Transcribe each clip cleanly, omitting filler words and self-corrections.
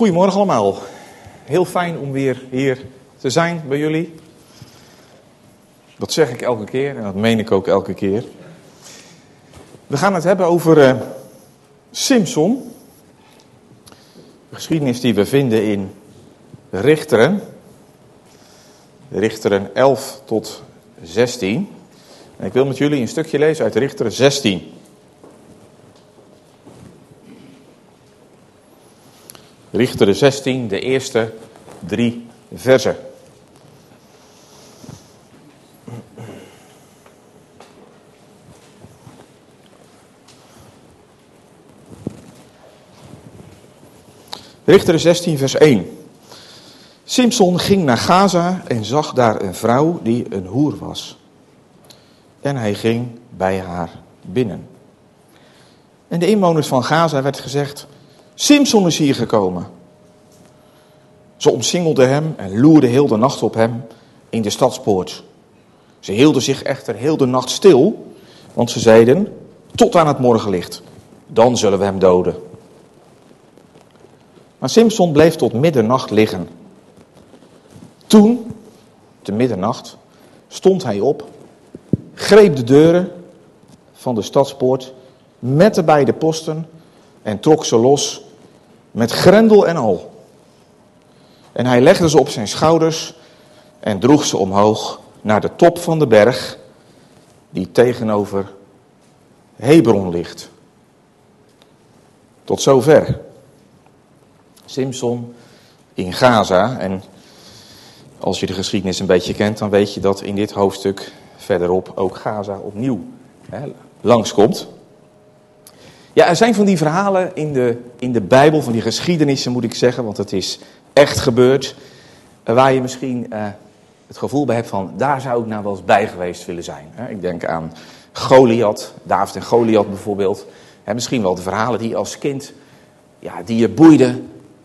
Goedemorgen allemaal. Heel fijn om weer hier te zijn bij jullie. Dat zeg ik elke keer en dat meen ik ook elke keer. We gaan het hebben over Simson. De geschiedenis die we vinden in Richteren. Richteren 11 tot 16. En ik wil met jullie een stukje lezen uit Richteren 16. Richteren 16, de eerste 3 versen. Richteren 16, vers 1. Simson ging naar Gaza en zag daar een vrouw die een hoer was. En hij ging bij haar binnen. En de inwoners van Gaza werd gezegd: Simson is hier gekomen. Ze omsingelden hem en loerden heel de nacht op hem in de stadspoort. Ze hielden zich echter heel de nacht stil, want ze zeiden: tot aan het morgenlicht, dan zullen we hem doden. Maar Simson bleef tot middernacht liggen. Toen, te middernacht, stond hij op, greep de deuren van de stadspoort met de beide posten en trok ze los met grendel en al. En hij legde ze op zijn schouders en droeg ze omhoog naar de top van de berg die tegenover Hebron ligt. Tot zover. Simson in Gaza. En als je de geschiedenis een beetje kent, dan weet je dat in dit hoofdstuk verderop ook Gaza opnieuw langskomt. Ja, er zijn van die verhalen in de Bijbel, van die geschiedenissen moet ik zeggen, want het is echt gebeurd, waar je misschien het gevoel bij hebt van, daar zou ik nou wel eens bij geweest willen zijn. Ik denk aan Goliath, David en Goliath bijvoorbeeld. Misschien wel de verhalen die als kind, ja, die je boeiden.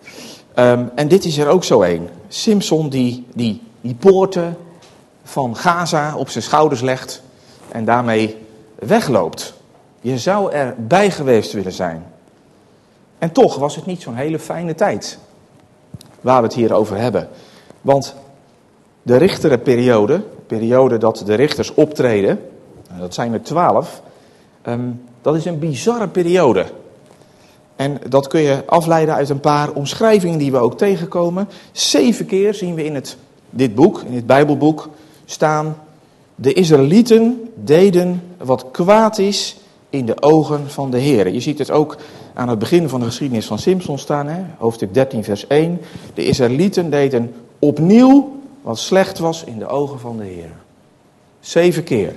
En dit is er ook zo een. Simson die poorten van Gaza op zijn schouders legt en daarmee wegloopt. Je zou er bij geweest willen zijn. En toch was het niet zo'n hele fijne tijd waar we het hier over hebben. Want de periode dat de richters optreden, dat zijn er 12, dat is een bizarre periode. En dat kun je afleiden uit een paar omschrijvingen die we ook tegenkomen. 7 keer zien we in dit boek, in dit Bijbelboek, staan: de Israëlieten deden wat kwaad is in de ogen van de Heer. Je ziet het ook aan het begin van de geschiedenis van Simson staan, hoofdstuk 13 vers 1. De Israëlieten deden opnieuw wat slecht was in de ogen van de Heer. 7 keer.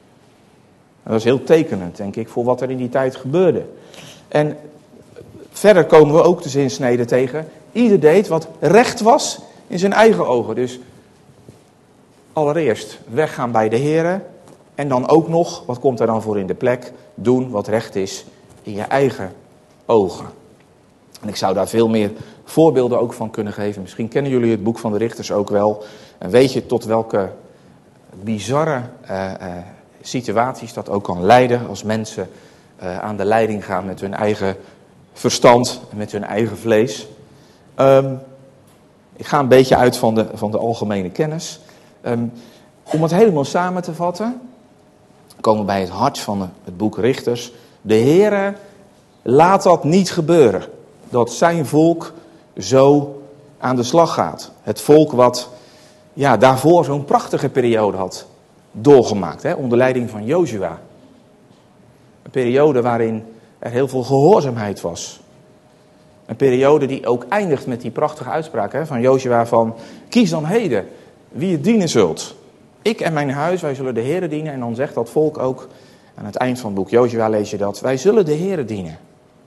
En dat is heel tekenend, denk ik, voor wat er in die tijd gebeurde. En verder komen we ook de zinsnede tegen: ieder deed wat recht was in zijn eigen ogen. Dus allereerst weggaan bij de Heer. En dan ook nog, wat komt er dan voor in de plek? Doen wat recht is in je eigen ogen. En ik zou daar veel meer voorbeelden ook van kunnen geven. Misschien kennen jullie het boek van de Richters ook wel. En weet je tot welke bizarre situaties dat ook kan leiden als mensen aan de leiding gaan met hun eigen verstand en met hun eigen vlees. Ik ga een beetje uit van de algemene kennis. Om het helemaal samen te vatten, komen we bij het hart van het boek Richters. De Heere laat dat niet gebeuren. Dat zijn volk zo aan de slag gaat. Het volk wat daarvoor zo'n prachtige periode had doorgemaakt. Onder leiding van Jozua. Een periode waarin er heel veel gehoorzaamheid was. Een periode die ook eindigt met die prachtige uitspraak van Jozua van: kies dan heden wie je dienen zult. Ik en mijn huis, wij zullen de Heere dienen. En dan zegt dat volk ook, aan het eind van het boek Jozua lees je dat: wij zullen de Heere dienen.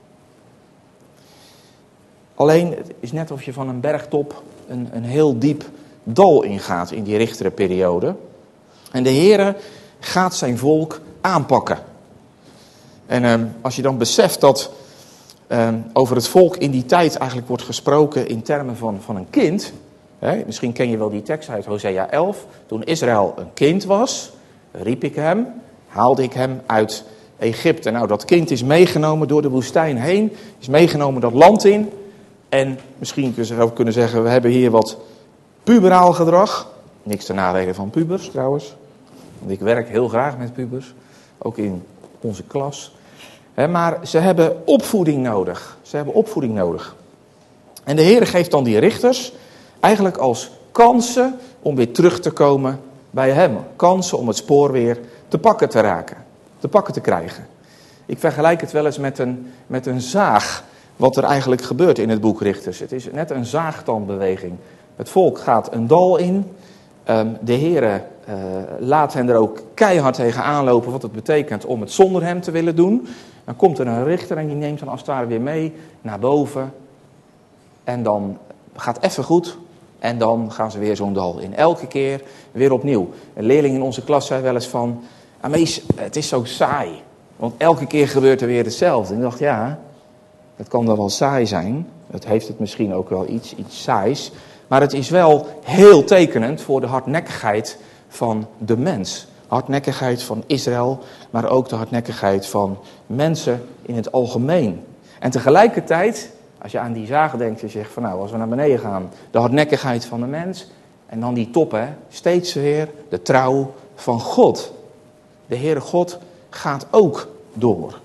Alleen, het is net of je van een bergtop een heel diep dal ingaat in die richtere periode. En de Heere gaat zijn volk aanpakken. En als je dan beseft dat over het volk in die tijd eigenlijk wordt gesproken in termen van een kind. Misschien ken je wel die tekst uit Hosea 11. Toen Israël een kind was, riep ik hem, haalde ik hem uit Egypte. Nou, dat kind is meegenomen door de woestijn heen, is meegenomen dat land in. En misschien zou ik kunnen zeggen, we hebben hier wat puberaal gedrag. Niks ten nadele van pubers trouwens. Want ik werk heel graag met pubers. Ook in onze klas. Maar ze hebben opvoeding nodig. Ze hebben opvoeding nodig. En de Heer geeft dan die richters eigenlijk als kansen om weer terug te komen bij hem. Kansen om het spoor weer te pakken te raken. Te pakken te krijgen. Ik vergelijk het wel eens met een zaag. Wat er eigenlijk gebeurt in het boek Richters. Het is net een zaagtandbeweging. Het volk gaat een dal in. De Heer laat hen er ook keihard tegen aanlopen wat het betekent om het zonder hem te willen doen. Dan komt er een richter en die neemt dan als het ware weer mee naar boven. En dan gaat even goed. En dan gaan ze weer zo'n dal in. Elke keer weer opnieuw. Een leerling in onze klas zei wel eens van... Mees, het is zo saai. Want elke keer gebeurt er weer hetzelfde. En ik dacht, ja, het kan dan wel saai zijn. Het heeft het misschien ook wel iets saais. Maar het is wel heel tekenend voor de hardnekkigheid van de mens. Hardnekkigheid van Israël, maar ook de hardnekkigheid van mensen in het algemeen. En tegelijkertijd, als je aan die zaag denkt, je zegt van nou, als we naar beneden gaan, de hardnekkigheid van de mens. En dan die top, steeds weer de trouw van God. De Heere God gaat ook door.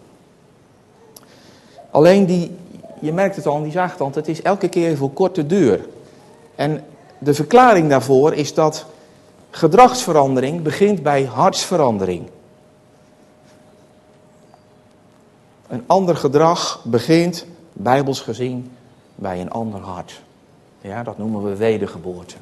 Alleen je merkt het al aan die zaagtand, het is elke keer voor korte duur. En de verklaring daarvoor is dat gedragsverandering begint bij hartsverandering. Een ander gedrag begint, bijbels gezien, bij een ander hart. Ja, dat noemen we wedergeboorte.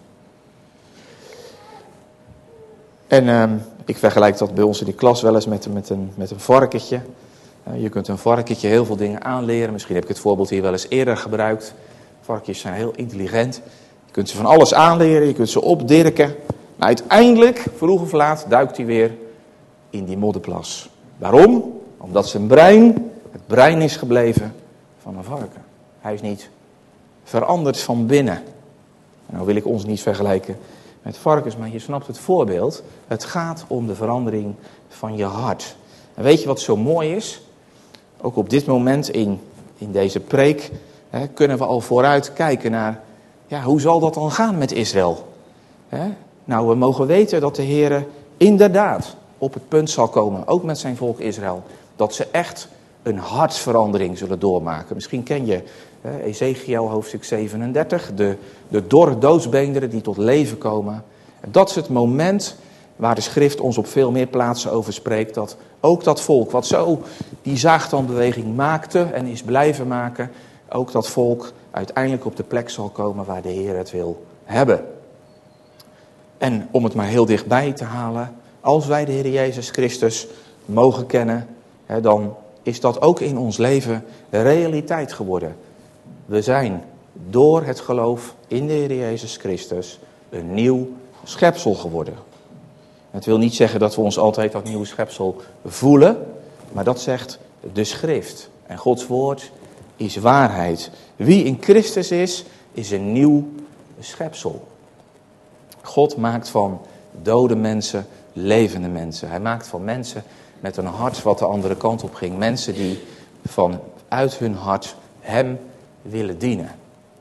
En ik vergelijk dat bij ons in de klas wel eens met een varkentje. Je kunt een varkentje heel veel dingen aanleren. Misschien heb ik het voorbeeld hier wel eens eerder gebruikt. Varkens zijn heel intelligent. Je kunt ze van alles aanleren, je kunt ze opdirken. Maar uiteindelijk, vroeg of laat, duikt hij weer in die modderplas. Waarom? Omdat zijn brein, het brein is gebleven van een varken. Hij is niet veranderd van binnen. En nou wil ik ons niet vergelijken met varkens, maar je snapt het voorbeeld. Het gaat om de verandering van je hart. En weet je wat zo mooi is? Ook op dit moment in deze preek kunnen we al vooruit kijken naar... Ja, hoe zal dat dan gaan met Israël? Nou, we mogen weten dat de Heer inderdaad op het punt zal komen, ook met zijn volk Israël, dat ze echt een hartsverandering zullen doormaken. Misschien ken je Ezekiel hoofdstuk 37, de dorre doodsbeenderen die tot leven komen. Dat is het moment waar de schrift ons op veel meer plaatsen over spreekt, dat ook dat volk, wat zo die zaagtandbeweging maakte en is blijven maken, ook dat volk uiteindelijk op de plek zal komen waar de Heer het wil hebben. En om het maar heel dichtbij te halen, als wij de Heer Jezus Christus mogen kennen, dan is dat ook in ons leven realiteit geworden. We zijn door het geloof in de Heer Jezus Christus een nieuw schepsel geworden. Het wil niet zeggen dat we ons altijd dat nieuwe schepsel voelen, maar dat zegt de schrift. En Gods woord is waarheid. Wie in Christus is een nieuw schepsel. God maakt van dode mensen levende mensen. Hij maakt van mensen met een hart wat de andere kant op ging. Mensen die vanuit hun hart hem willen dienen.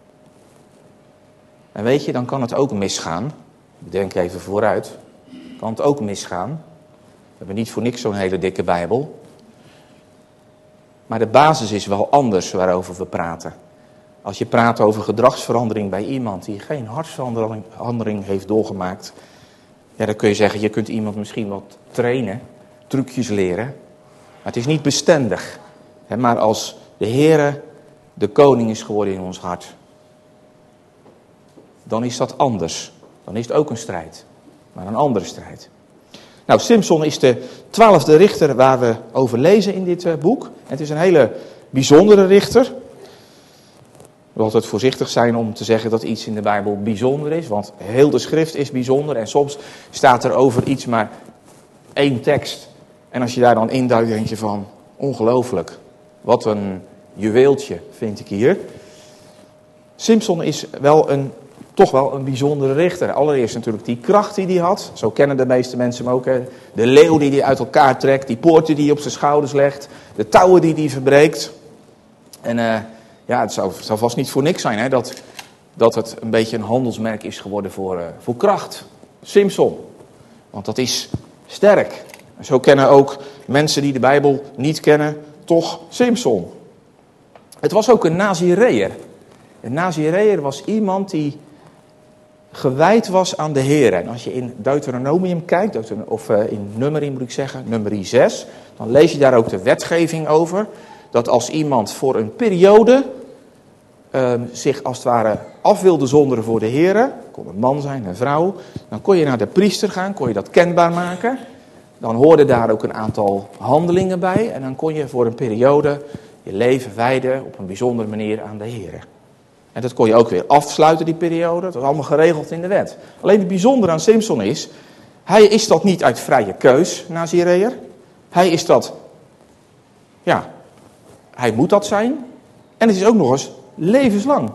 En weet je, dan kan het ook misgaan. Ik denk even vooruit. Kan het ook misgaan. We hebben niet voor niks zo'n hele dikke Bijbel. Maar de basis is wel anders waarover we praten. Als je praat over gedragsverandering bij iemand die geen hartsverandering heeft doorgemaakt. Ja, dan kun je zeggen, je kunt iemand misschien wat trainen, trucjes leren. Maar het is niet bestendig. Maar als de Heere de koning is geworden in ons hart, dan is dat anders. Dan is het ook een strijd, maar een andere strijd. Nou, Simson is de 12e richter waar we over lezen in dit boek. Het is een hele bijzondere richter. We moeten altijd voorzichtig zijn om te zeggen dat iets in de Bijbel bijzonder is. Want heel de schrift is bijzonder. En soms staat er over iets maar één tekst. En als je daar dan induikt, denk je van, ongelooflijk. Wat een juweeltje vind ik hier. Simson is toch wel een bijzondere richter. Allereerst natuurlijk die kracht die hij had. Zo kennen de meeste mensen hem ook. Hè. De leeuw die hij uit elkaar trekt. Die poorten die hij op zijn schouders legt. De touwen die hij verbreekt. En Ja, het zou vast niet voor niks zijn, hè, dat het een beetje een handelsmerk is geworden voor kracht. Simson. Want dat is sterk. En zo kennen ook mensen die de Bijbel niet kennen, toch Simson. Het was ook een Nazireër. Een Nazireër was iemand die gewijd was aan de Heer. En als je in Deuteronomium kijkt, of in Numeri moet ik zeggen, Numeri 6, dan lees je daar ook de wetgeving over. Dat als iemand voor een periode zich als het ware af wilde zonderen voor de Heer, kon een man zijn, een vrouw, dan kon je naar de priester gaan, kon je dat kenbaar maken. Dan hoorden daar ook een aantal handelingen bij en dan kon je voor een periode je leven wijden op een bijzondere manier aan de Heer. En dat kon je ook weer afsluiten, die periode. Dat was allemaal geregeld in de wet. Alleen het bijzondere aan Simson is, hij is dat niet uit vrije keus, Nazireër. Hij is dat, ja, hij moet dat zijn. En het is ook nog eens levenslang.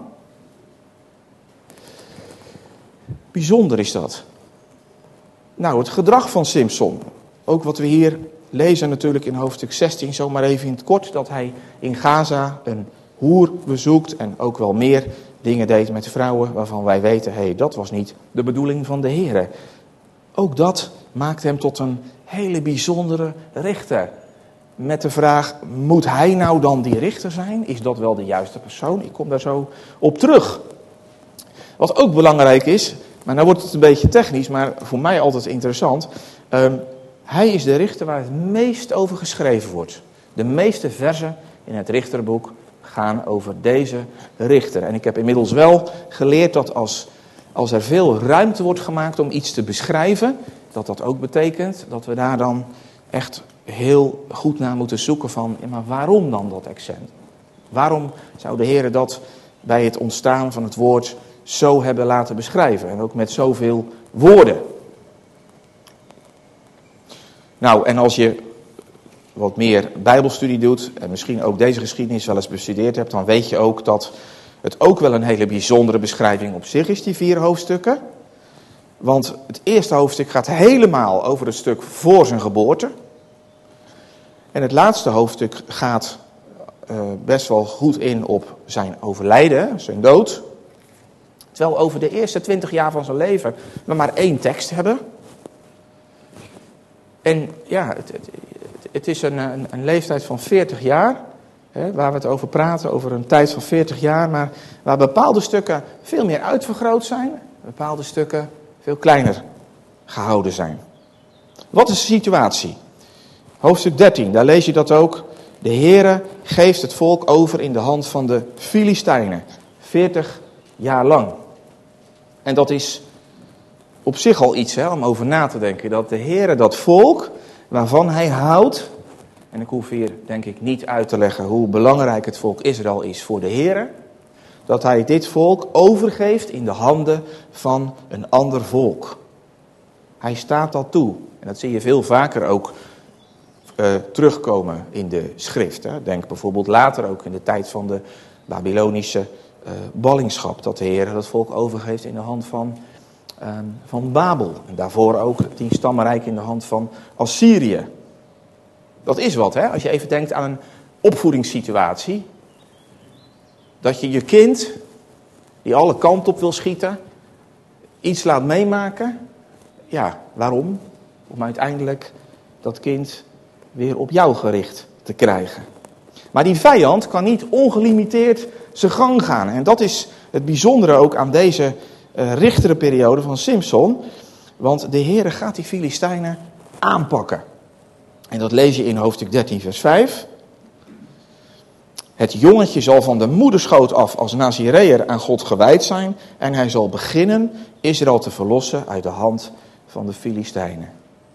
Bijzonder is dat. Nou, het gedrag van Simson. Ook wat we hier lezen natuurlijk in hoofdstuk 16, zomaar even in het kort. Dat hij in Gaza een hoer bezoekt en ook wel meer dingen deed met vrouwen waarvan wij weten, dat was niet de bedoeling van de Heer. Ook dat maakt hem tot een hele bijzondere richter. Met de vraag, moet hij nou dan die richter zijn? Is dat wel de juiste persoon? Ik kom daar zo op terug. Wat ook belangrijk is, maar nou wordt het een beetje technisch, maar voor mij altijd interessant. Hij is de richter waar het meest over geschreven wordt. De meeste verzen in het richterboek gaan over deze richter. En ik heb inmiddels wel geleerd dat als er veel ruimte wordt gemaakt om iets te beschrijven, dat ook betekent dat we daar dan echt heel goed naar moeten zoeken van, maar waarom dan dat accent? Waarom zou de Heer dat bij het ontstaan van het woord zo hebben laten beschrijven? En ook met zoveel woorden. Nou, en als je wat meer bijbelstudie doet en misschien ook deze geschiedenis wel eens bestudeerd hebt, dan weet je ook dat het ook wel een hele bijzondere beschrijving op zich is, die 4 hoofdstukken. Want het eerste hoofdstuk gaat helemaal over het stuk voor zijn geboorte. En het laatste hoofdstuk gaat best wel goed in op zijn overlijden, zijn dood. Terwijl over de eerste 20 jaar van zijn leven we maar 1 tekst hebben. En ja, het is een leeftijd van 40 jaar, waar we het over praten, over een tijd van 40 jaar, maar waar bepaalde stukken veel meer uitvergroot zijn, bepaalde stukken veel kleiner gehouden zijn. Wat is de situatie? Hoofdstuk 13, daar lees je dat ook. De Heere geeft het volk over in de hand van de Filistijnen, 40 jaar lang. En dat is op zich al iets om over na te denken, dat de Heere dat volk waarvan hij houdt, en ik hoef hier denk ik niet uit te leggen hoe belangrijk het volk Israël is voor de Heere, dat hij dit volk overgeeft in de handen van een ander volk. Hij staat dat toe. En dat zie je veel vaker ook terugkomen in de schrift. Denk bijvoorbeeld later ook in de tijd van de Babylonische ballingschap, dat de Heer het volk overgeeft in de hand van Babel. En daarvoor ook het 10-stammenrijk in de hand van Assyrië. Dat is wat, als je even denkt aan een opvoedingssituatie. Dat je je kind, die alle kanten op wil schieten, iets laat meemaken. Ja, waarom? Om uiteindelijk dat kind weer op jou gericht te krijgen. Maar die vijand kan niet ongelimiteerd zijn gang gaan. En dat is het bijzondere ook aan deze richterenperiode van Simson. Want de Heere gaat die Filistijnen aanpakken. En dat lees je in hoofdstuk 13 vers 5. Het jongetje zal van de moederschoot af als Nazireër aan God gewijd zijn. En hij zal beginnen Israël te verlossen uit de hand van de Filistijnen.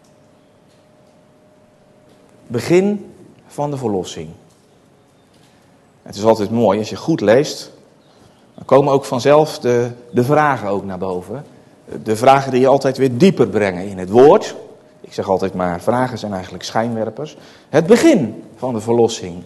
Begin van de verlossing. Het is altijd mooi, als je goed leest, dan komen ook vanzelf de vragen ook naar boven. De vragen die je altijd weer dieper brengen in het woord. Ik zeg altijd maar, vragen zijn eigenlijk schijnwerpers. Het begin van de verlossing.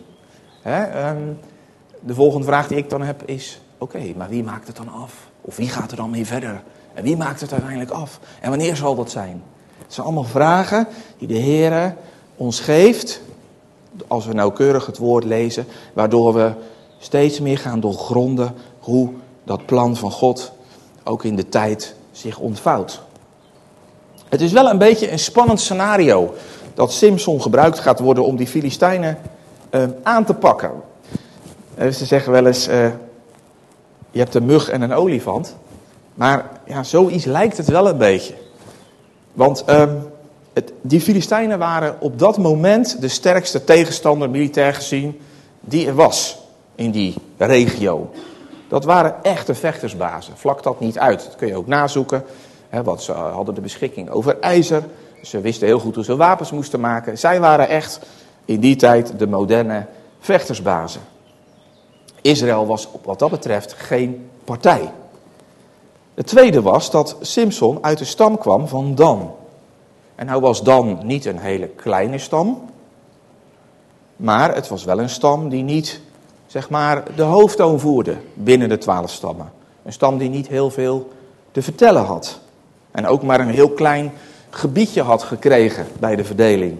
De volgende vraag die ik dan heb is, oké, maar wie maakt het dan af? Of wie gaat er dan mee verder? En wie maakt het uiteindelijk af? En wanneer zal dat zijn? Het zijn allemaal vragen die de Heer ons geeft, als we nauwkeurig het woord lezen, waardoor we steeds meer gaan doorgronden hoe dat plan van God ook in de tijd zich ontvouwt. Het is wel een beetje een spannend scenario dat Simson gebruikt gaat worden om die Filistijnen aan te pakken. Ze zeggen wel eens, je hebt een mug en een olifant. Maar ja, zoiets lijkt het wel een beetje. Want die Filistijnen waren op dat moment de sterkste tegenstander, militair gezien, die er was in die regio. Dat waren echte vechtersbazen. Vlak dat niet uit. Dat kun je ook nazoeken. Want ze hadden de beschikking over ijzer. Ze wisten heel goed hoe ze wapens moesten maken. Zij waren echt in die tijd de moderne vechtersbazen. Israël was wat dat betreft geen partij. Het tweede was dat Simson uit de stam kwam van Dan. En nou was Dan niet een hele kleine stam. Maar het was wel een stam die niet, zeg maar, de hoofdtoon voerde binnen de 12 stammen. Een stam die niet heel veel te vertellen had. En ook maar een heel klein gebiedje had gekregen bij de verdeling.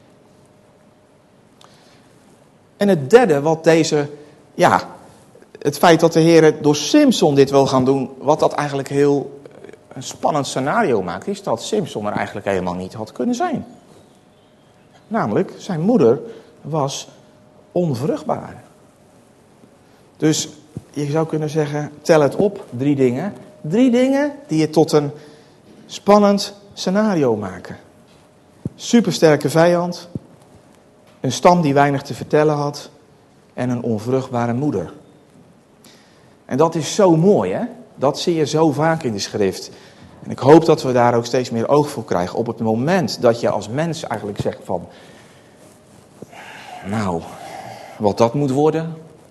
En het derde wat deze, het feit dat de Heer door Simson dit wil gaan doen, wat dat eigenlijk heel een spannend scenario maakt, is dat Simson er eigenlijk helemaal niet had kunnen zijn. Namelijk, zijn moeder was onvruchtbaar. Dus je zou kunnen zeggen, tel het op, 3 dingen. 3 dingen die het tot een spannend scenario maken. Supersterke vijand, een stam die weinig te vertellen had en een onvruchtbare moeder. En dat is zo mooi, hè? Dat zie je zo vaak in de schrift. En ik hoop dat we daar ook steeds meer oog voor krijgen. Op het moment dat je als mens eigenlijk zegt van, nou, wat dat moet worden.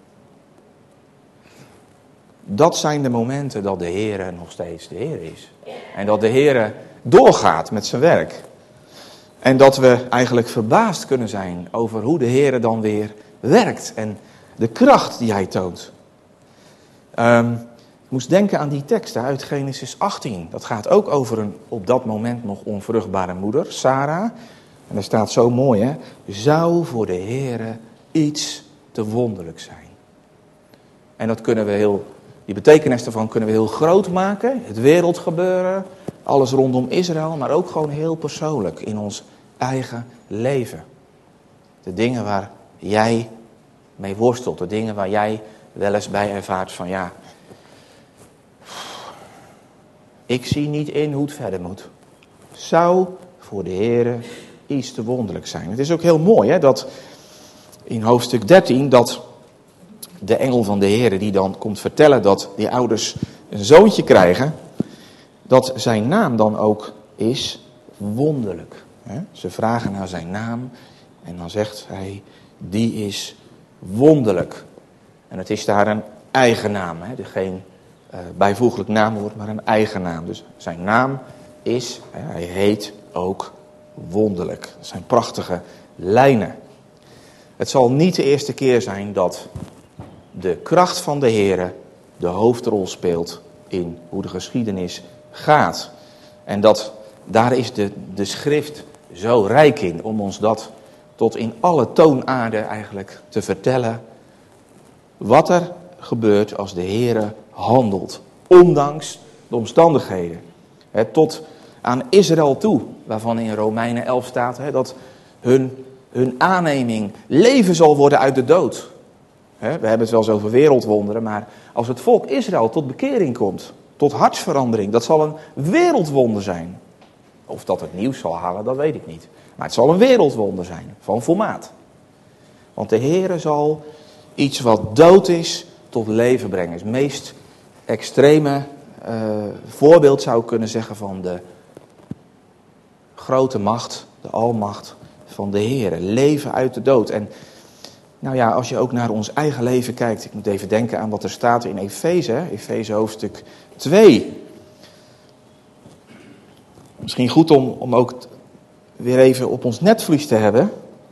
Dat zijn de momenten dat de Heer nog steeds de Heer is. En dat de Heer doorgaat met zijn werk. En dat we eigenlijk verbaasd kunnen zijn over hoe de Heer dan weer werkt. En de kracht die hij toont. Ik moest denken aan die tekst uit Genesis 18. Dat gaat ook over een op dat moment nog onvruchtbare moeder, Sarah. En daar staat zo mooi, hè. Zou voor de Heer iets te wonderlijk zijn. En dat kunnen we die betekenis daarvan kunnen we heel groot maken. Het wereldgebeuren, alles rondom Israël, maar ook gewoon heel persoonlijk in ons eigen leven. De dingen waar jij mee worstelt, de dingen waar jij wel eens bij ervaart van ik zie niet in hoe het verder moet. Zou voor de Heer iets te wonderlijk zijn. Het is ook heel mooi, hè, dat in hoofdstuk 13 dat de engel van de Heer die dan komt vertellen dat die ouders een zoontje krijgen, dat zijn naam dan ook is wonderlijk. Ze vragen naar zijn naam en dan zegt hij, die is wonderlijk. En het is daar een eigen naam, geen bijvoeglijk naamwoord, maar een eigen naam. Dus zijn naam is, hij heet ook wonderlijk. Dat zijn prachtige lijnen. Het zal niet de eerste keer zijn dat de kracht van de Heere de hoofdrol speelt in hoe de geschiedenis gaat. En daar is de schrift zo rijk in om ons dat tot in alle toonaarden eigenlijk te vertellen. Wat er gebeurt als de Heere handelt, ondanks de omstandigheden. Tot aan Israël toe, waarvan in Romeinen 11 staat dat hun aanneming leven zal worden uit de dood. We hebben het wel eens over wereldwonderen, maar als het volk Israël tot bekering komt, tot hartsverandering, dat zal een wereldwonder zijn. Of dat het nieuws zal halen, dat weet ik niet. Maar het zal een wereldwonder zijn, van formaat. Want de Heere zal iets wat dood is, tot leven brengen. Het meest extreme voorbeeld zou ik kunnen zeggen van de grote macht, de almacht van de Heere. Leven uit de dood. En nou ja, als je ook naar ons eigen leven kijkt, ik moet even denken aan wat er staat in Efeze hoofdstuk 2. Misschien goed om ook weer even op ons netvlies te hebben.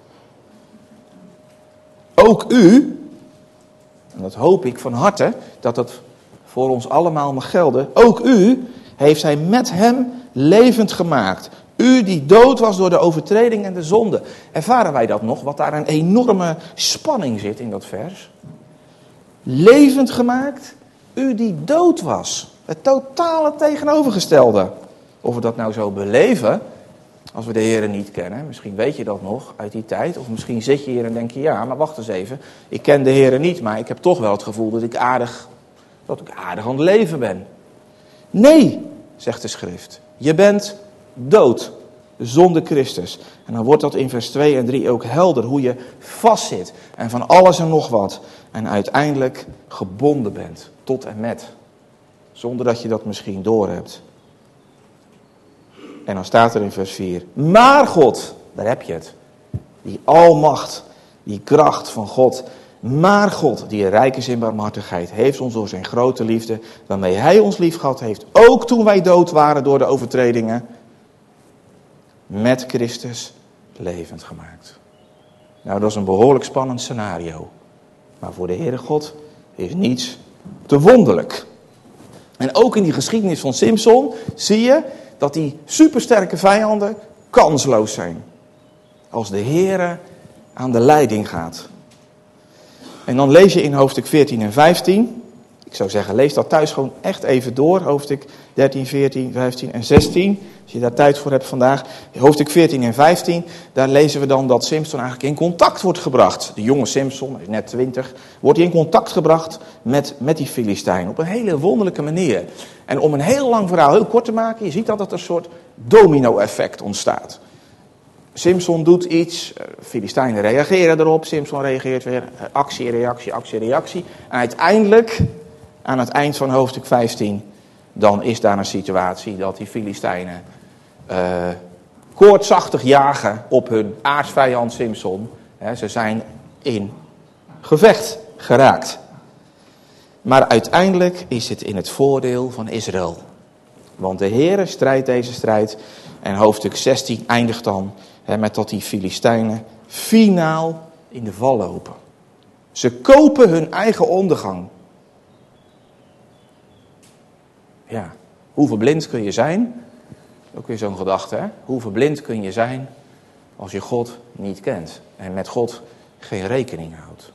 Ook u, en dat hoop ik van harte, dat dat voor ons allemaal mag gelden. Ook u heeft hij met hem levend gemaakt. U die dood was door de overtreding en de zonde. Ervaren wij dat nog? Wat daar een enorme spanning zit in dat vers. levend gemaakt, u die dood was. Het totale tegenovergestelde. Of we dat nou zo beleven, als we de Heer niet kennen. Misschien weet je dat nog uit die tijd. Of misschien zit je hier en denk je, ja, maar wacht eens even. Ik ken de Heer niet, maar ik heb toch wel het gevoel dat ik aardig aan het leven ben. Nee, zegt de schrift. Je bent dood, zonder Christus. En dan wordt dat in vers 2 en 3 ook helder, hoe je vastzit. En van alles en nog wat. En uiteindelijk gebonden bent, tot en met. Zonder dat je dat misschien doorhebt. En dan staat er in vers 4. Maar God, daar heb je het. Die almacht, die kracht van God. Maar God, die rijk is in barmhartigheid, heeft ons door zijn grote liefde, waarmee hij ons lief gehad heeft, ook toen wij dood waren door de overtredingen, met Christus levend gemaakt. Nou, dat is een behoorlijk spannend scenario. Maar voor de Heere God is niets te wonderlijk. En ook in die geschiedenis van Simson zie je dat die supersterke vijanden kansloos zijn. Als de Heere aan de leiding gaat. En dan lees je in hoofdstuk 14 en 15. Ik zou zeggen, lees dat thuis gewoon echt even door. Hoofdstuk 13, 14, 15 en 16. Als je daar tijd voor hebt vandaag. Hoofdstuk 14 en 15. Daar lezen we dan dat Simson eigenlijk in contact wordt gebracht. De jonge Simson, hij is net 20. Wordt hij in contact gebracht met die Filistijn. Op een hele wonderlijke manier. En om een heel lang verhaal heel kort te maken. Je ziet dat er een soort domino-effect ontstaat. Simson doet iets, Filistijnen reageren erop, Simson reageert weer, actie, reactie, actie, reactie. En uiteindelijk, aan het eind van hoofdstuk 15, dan is daar een situatie dat die Filistijnen koortsachtig jagen op hun aartsvijand Simson. Ze zijn in gevecht geraakt. Maar uiteindelijk is het in het voordeel van Israël. Want de Heere strijdt deze strijd en hoofdstuk 16 eindigt dan met dat die Filistijnen finaal in de val lopen. Ze kopen hun eigen ondergang. Ja, hoe verblind kun je zijn? Ook weer zo'n gedachte, hè? Hoe verblind kun je zijn als je God niet kent en met God geen rekening houdt?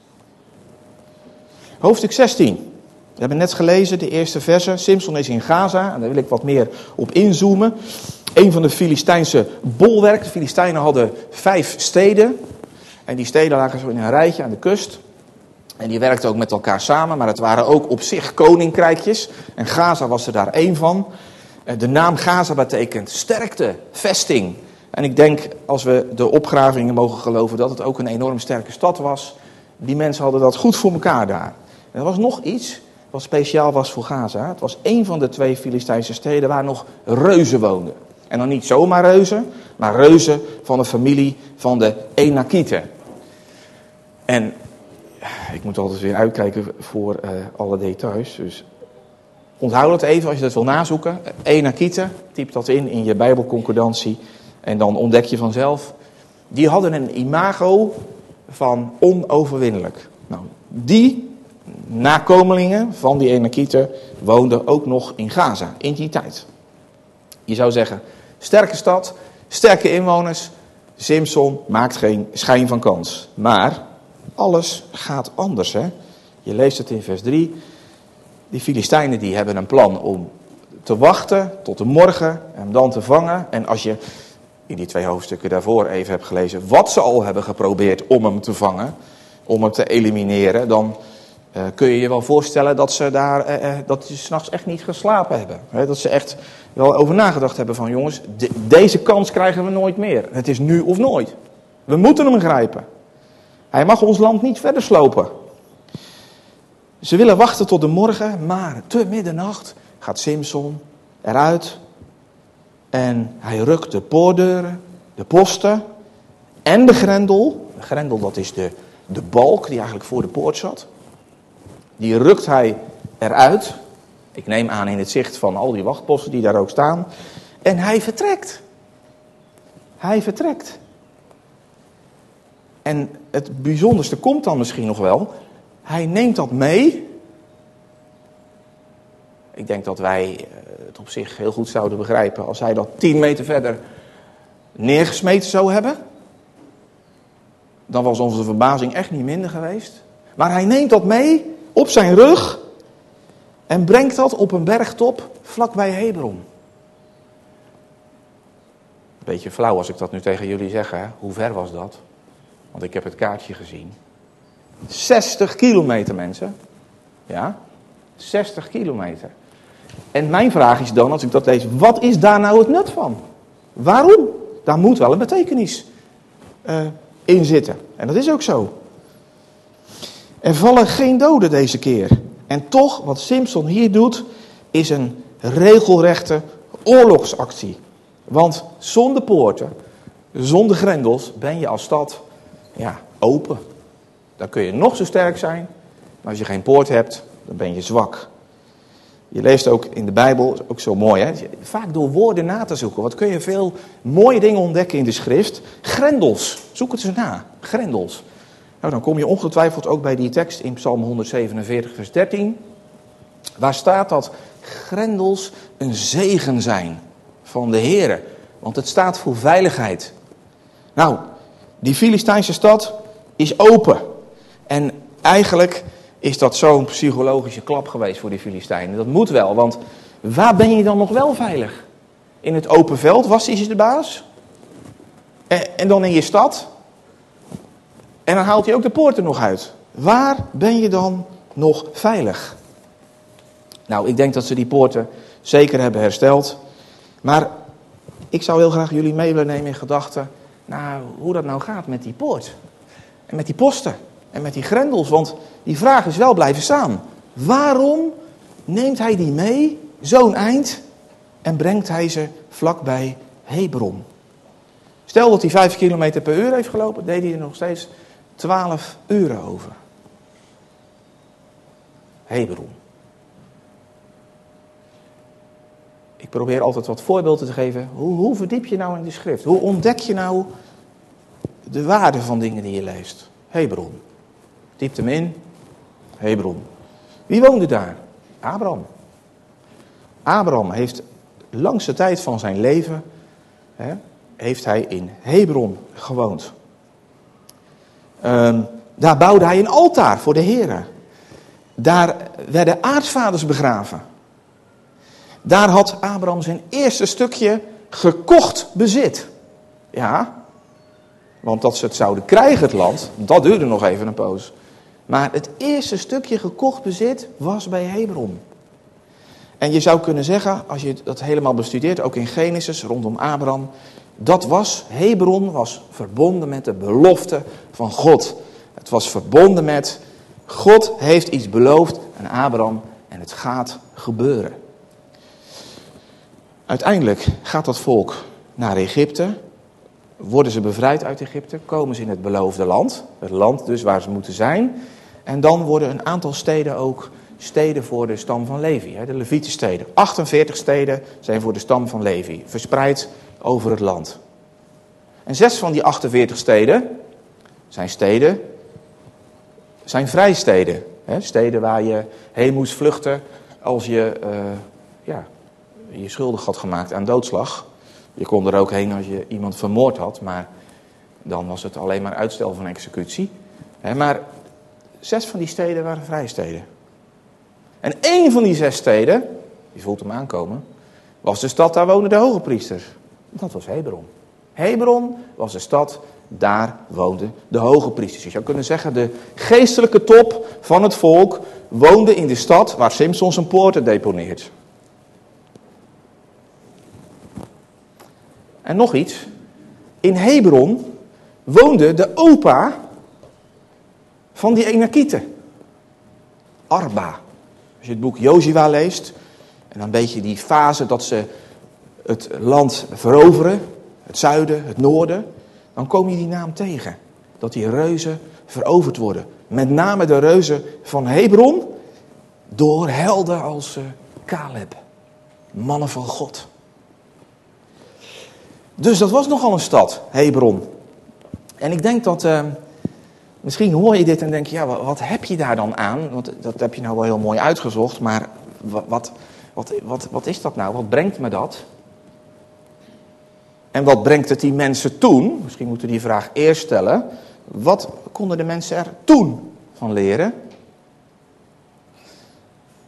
Hoofdstuk 16. We hebben net gelezen, de eerste versen. Simson is in Gaza, en daar wil ik wat meer op inzoomen. Een van de Filistijnse bolwerken. De Filistijnen hadden 5 steden. En die steden lagen zo in een rijtje aan de kust. En die werkten ook met elkaar samen, maar het waren ook op zich koninkrijkjes. En Gaza was er daar één van. De naam Gaza betekent sterkte, vesting. En ik denk, als we de opgravingen mogen geloven, dat het ook een enorm sterke stad was. Die mensen hadden dat goed voor elkaar daar. En er was nog iets wat speciaal was voor Gaza. Het was één van de 2 Filistijnse steden waar nog reuzen woonden. En dan niet zomaar reuzen, maar reuzen van de familie van de Enakieten. En ik moet altijd weer uitkijken voor alle details. Dus onthoud dat even als je dat wil nazoeken. Enakieten, typ dat in je Bijbelconcordantie. En dan ontdek je vanzelf. Die hadden een imago van onoverwinnelijk. Nou, die nakomelingen van die Enakieten woonden ook nog in Gaza in die tijd. Je zou zeggen, sterke stad, sterke inwoners. Simson maakt geen schijn van kans. Maar alles gaat anders, hè. Je leest het in vers 3. Die Filistijnen die hebben een plan om te wachten tot de morgen en hem dan te vangen. En als je in die 2 hoofdstukken daarvoor even hebt gelezen wat ze al hebben geprobeerd om hem te vangen, om hem te elimineren, dan kun je je wel voorstellen dat ze daar dat ze 's nachts echt niet geslapen hebben. Hè? Dat ze echt wel over nagedacht hebben van jongens, deze kans krijgen we nooit meer. Het is nu of nooit. We moeten hem grijpen. Hij mag ons land niet verder slopen. Ze willen wachten tot de morgen, maar te middernacht gaat Simson eruit. En hij rukt de poortdeuren, de posten en de grendel. De grendel, dat is de balk die eigenlijk voor de poort zat. Die rukt hij eruit. Ik neem aan in het zicht van al die wachtposten die daar ook staan. En hij vertrekt. Hij vertrekt. En het bijzonderste komt dan misschien nog wel. Hij neemt dat mee. Ik denk dat wij het op zich heel goed zouden begrijpen als hij dat 10 meter verder neergesmeten zou hebben. Dan was onze verbazing echt niet minder geweest. Maar hij neemt dat mee op zijn rug en brengt dat op een bergtop vlakbij Hebron. Beetje flauw als ik dat nu tegen jullie zeg, hè? Hoe ver was dat? Want ik heb het kaartje gezien. 60 kilometer, mensen. Ja, 60 kilometer. En mijn vraag is dan, als ik dat lees, wat is daar nou het nut van? Waarom? Daar moet wel een betekenis in zitten. En dat is ook zo. Er vallen geen doden deze keer. En toch, wat Simson hier doet, is een regelrechte oorlogsactie. Want zonder poorten, zonder grendels, ben je als stad open. Dan kun je nog zo sterk zijn, maar als je geen poort hebt, dan ben je zwak. Je leest ook in de Bijbel, ook zo mooi, hè? Vaak door woorden na te zoeken. Wat kun je veel mooie dingen ontdekken in de schrift. Grendels, zoek het eens na, grendels. Nou, dan kom je ongetwijfeld ook bij die tekst in Psalm 147 vers 13. Waar staat dat grendels een zegen zijn van de Heere. Want het staat voor veiligheid. Nou, die Filistijnse stad is open. En eigenlijk is dat zo'n psychologische klap geweest voor die Filistijnen. Dat moet wel, want waar ben je dan nog wel veilig? In het open veld, was hij de baas? En dan in je stad? En dan haalt hij ook de poorten nog uit. Waar ben je dan nog veilig? Nou, ik denk dat ze die poorten zeker hebben hersteld. Maar ik zou heel graag jullie mee willen nemen in gedachten. Nou, hoe dat nou gaat met die poort. En met die posten. En met die grendels. Want die vraag is wel blijven staan. Waarom neemt hij die mee, zo'n eind, en brengt hij ze vlakbij Hebron? Stel dat hij 5 kilometer per uur heeft gelopen, deed hij er nog steeds 12 uren over. Hebron. Ik probeer altijd wat voorbeelden te geven. Hoe verdiep je nou in de schrift? Hoe ontdek je nou de waarde van dingen die je leest? Hebron. Diep hem in. Hebron. Wie woonde daar? Abraham. Abraham heeft langste tijd van zijn leven, heeft hij in Hebron gewoond. Daar bouwde hij een altaar voor de Heere. Daar werden aartsvaders begraven. Daar had Abraham zijn eerste stukje gekocht bezit. Ja, want dat ze het zouden krijgen, het land, dat duurde nog even een poos. Maar het eerste stukje gekocht bezit was bij Hebron. En je zou kunnen zeggen, als je dat helemaal bestudeert, ook in Genesis, rondom Abraham, Hebron was verbonden met de belofte van God. Het was verbonden met, God heeft iets beloofd aan Abraham en het gaat gebeuren. Uiteindelijk gaat dat volk naar Egypte, worden ze bevrijd uit Egypte, komen ze in het beloofde land. Het land dus waar ze moeten zijn. En dan worden een aantal steden ook steden voor de stam van Levi, de Levietensteden. 48 steden zijn voor de stam van Levi, verspreid over het land. En 6 van die 48 steden zijn vrijsteden. Steden waar je heen moest vluchten als je je schuldig had gemaakt aan doodslag. Je kon er ook heen als je iemand vermoord had, maar dan was het alleen maar uitstel van executie. Maar 6 van die steden waren vrijsteden. En 1 van die 6 steden, je voelt hem aankomen, was de stad, daar woonden de hoge priesters. Dat was Hebron. Hebron was de stad, daar woonden de hoge priesters. Je zou kunnen zeggen, de geestelijke top van het volk woonde in de stad waar Simson zijn poorten deponeert. En nog iets, in Hebron woonde de opa van die Enakieten, Arba. Als je het boek Jozua leest, en dan weet je die fase dat ze het land veroveren, het zuiden, het noorden, dan kom je die naam tegen. Dat die reuzen veroverd worden. Met name de reuzen van Hebron, door helden als Caleb, mannen van God. Dus dat was nogal een stad, Hebron. En ik denk dat, misschien hoor je dit en denk je, ja, wat heb je daar dan aan? Want dat heb je nou wel heel mooi uitgezocht, maar wat is dat nou? Wat brengt me dat? En wat brengt het die mensen toen? Misschien moeten we die vraag eerst stellen. Wat konden de mensen er toen van leren?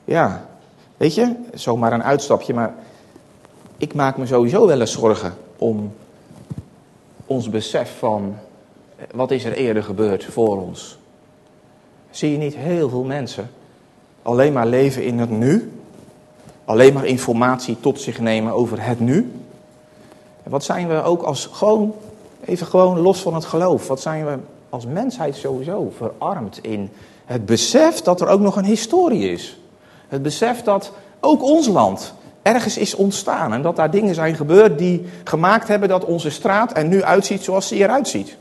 Ja, weet je, zomaar een uitstapje, maar ik maak me sowieso wel eens zorgen om ons besef van, wat is er eerder gebeurd voor ons? Zie je niet heel veel mensen alleen maar leven in het nu? Alleen maar informatie tot zich nemen over het nu? En wat zijn we ook als gewoon los van het geloof, wat zijn we als mensheid sowieso verarmd in het besef dat er ook nog een historie is. Het besef dat ook ons land ergens is ontstaan en dat daar dingen zijn gebeurd die gemaakt hebben dat onze straat er nu uitziet zoals ze eruit ziet.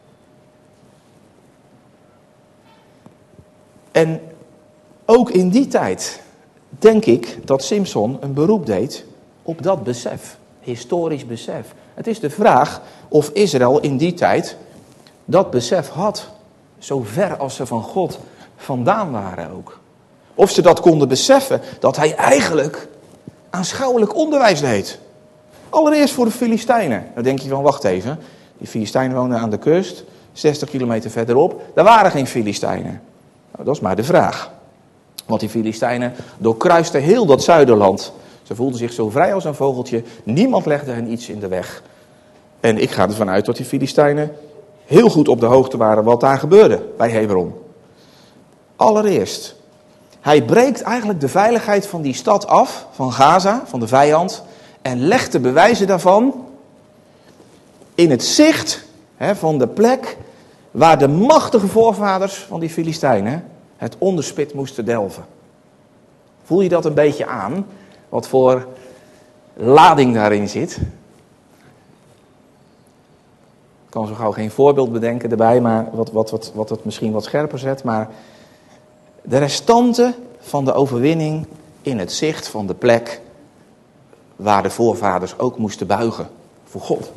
En ook in die tijd denk ik dat Simson een beroep deed op dat besef, historisch besef. Het is de vraag of Israël in die tijd dat besef had, zo ver als ze van God vandaan waren ook. Of ze dat konden beseffen, dat hij eigenlijk aanschouwelijk onderwijs deed. Allereerst voor de Filistijnen. Dan denk je van, wacht even, die Filistijnen woonden aan de kust, 60 kilometer verderop. Daar waren geen Filistijnen. Nou, dat is maar de vraag. Want die Filistijnen doorkruisten heel dat zuiderland. Ze voelden zich zo vrij als een vogeltje. Niemand legde hen iets in de weg. En ik ga ervan uit dat die Filistijnen heel goed op de hoogte waren wat daar gebeurde bij Hebron. Allereerst, hij breekt eigenlijk de veiligheid van die stad af, van Gaza, van de vijand. En legt de bewijzen daarvan in het zicht van de plek waar de machtige voorvaders van die Filistijnen het onderspit moesten delven. Voel je dat een beetje aan? Wat voor lading daarin zit? Ik kan zo gauw geen voorbeeld bedenken erbij, maar wat het misschien wat scherper zet. Maar de restanten van de overwinning in het zicht van de plek waar de voorvaders ook moesten buigen voor God.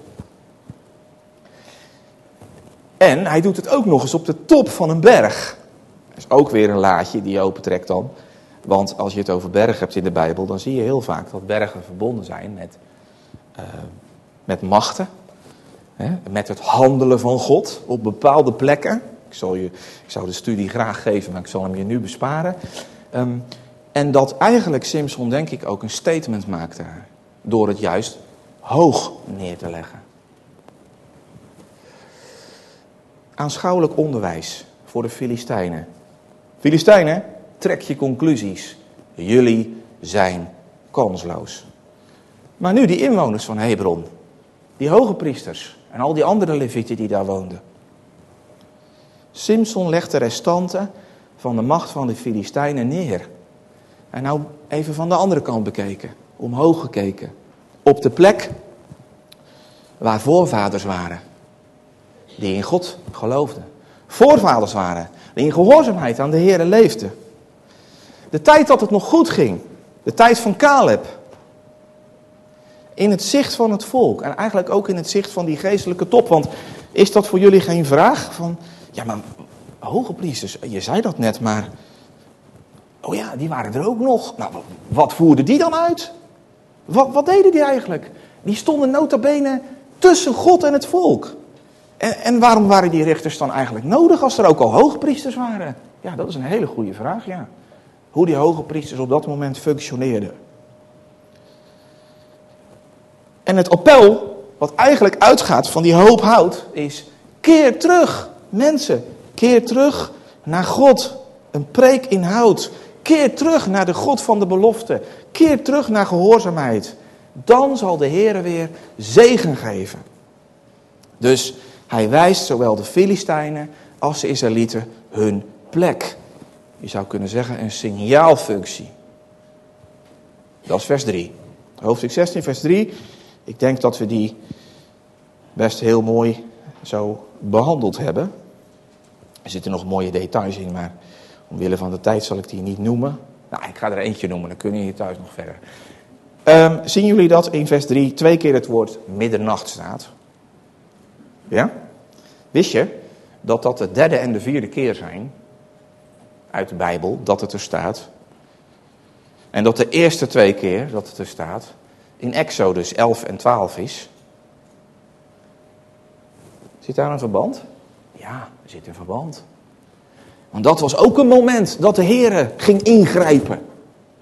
En hij doet het ook nog eens op de top van een berg. Dat is ook weer een laadje die je opentrekt dan. Want als je het over bergen hebt in de Bijbel, dan zie je heel vaak dat bergen verbonden zijn met machten. Met het handelen van God op bepaalde plekken. Ik zou de studie graag geven, maar ik zal hem je nu besparen. En dat eigenlijk Simson denk ik ook een statement maakte. Door het juist hoog neer te leggen. Aanschouwelijk onderwijs voor de Filistijnen. Filistijnen, trek je conclusies. Jullie zijn kansloos. Maar nu die inwoners van Hebron. Die hoge priesters en al die andere levieten die daar woonden. Simson legt de restanten van de macht van de Filistijnen neer. En nou even van de andere kant bekeken. Omhoog gekeken. Op de plek waar voorvaders waren. Die in God geloofden. Voorvaders waren. Die in gehoorzaamheid aan de Heere leefden. De tijd dat het nog goed ging. De tijd van Caleb. In het zicht van het volk. En eigenlijk ook in het zicht van die geestelijke top. Want is dat voor jullie geen vraag? Van, ja, maar hoge priesters, je zei dat net, maar oh ja, die waren er ook nog. Nou, wat voerden die dan uit? Wat deden die eigenlijk? Die stonden nota bene tussen God en het volk. En waarom waren die richters dan eigenlijk nodig als er ook al hoge priesters waren? Ja, dat is een hele goede vraag, ja. Hoe die hoge priesters op dat moment functioneerden. En het appel, wat eigenlijk uitgaat van die hoop hout, is keer terug, mensen. Keer terug naar God. Een preek in hout. Keer terug naar de God van de belofte. Keer terug naar gehoorzaamheid. Dan zal de Heer weer zegen geven. Dus hij wijst zowel de Filistijnen als de Israëlieten hun plek. Je zou kunnen zeggen een signaalfunctie. Dat is vers 3. Hoofdstuk 16, vers 3. Ik denk dat we die best heel mooi zo behandeld hebben. Er zitten nog mooie details in, maar omwille van de tijd zal ik die niet noemen. Nou, ik ga er eentje noemen, dan kunnen jullie thuis nog verder. Zien jullie dat in vers 3 2 keer het woord middernacht staat? Ja? Wist je dat dat de derde en de vierde keer zijn uit de Bijbel dat het er staat? En dat de eerste 2 keer dat het er staat in Exodus 11 en 12 is? Zit daar een verband? Ja, er zit een verband. Want dat was ook een moment dat de Heere ging ingrijpen.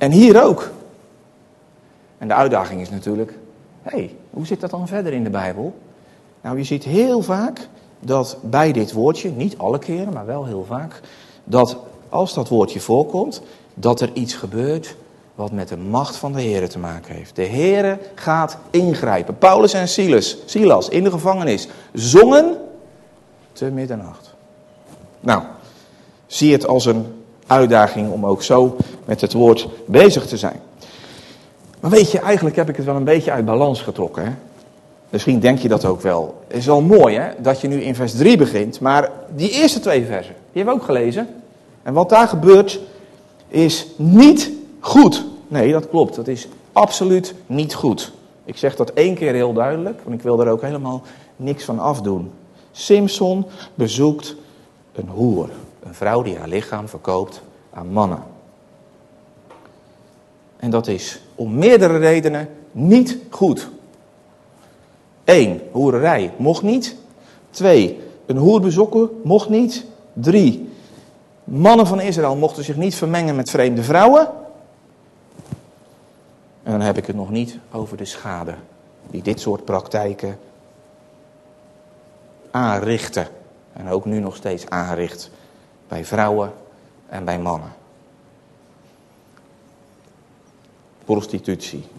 En hier ook. En de uitdaging is natuurlijk, hoe zit dat dan verder in de Bijbel? Nou, je ziet heel vaak dat bij dit woordje, niet alle keren, maar wel heel vaak, dat als dat woordje voorkomt, dat er iets gebeurt wat met de macht van de Heere te maken heeft. De Heere gaat ingrijpen. Paulus en Silas in de gevangenis zongen te middernacht. Nou, zie het als een uitdaging om ook zo met het woord bezig te zijn. Maar weet je, eigenlijk heb ik het wel een beetje uit balans getrokken. Hè? Misschien denk je dat ook wel. Het is wel mooi hè, dat je nu in vers 3 begint. Maar die eerste 2 versen, die hebben we ook gelezen. En wat daar gebeurt is niet goed. Nee, dat klopt. Dat is absoluut niet goed. Ik zeg dat 1 keer heel duidelijk, want ik wil er ook helemaal niks van afdoen. Simson bezoekt een hoer. Een vrouw die haar lichaam verkoopt aan mannen. En dat is om meerdere redenen niet goed. 1, hoererij mocht niet. 2, een hoer bezoeken mocht niet. 3, mannen van Israël mochten zich niet vermengen met vreemde vrouwen. En dan heb ik het nog niet over de schade die dit soort praktijken aanrichten. En ook nu nog steeds aanricht bij vrouwen en bij mannen. Prostitutie.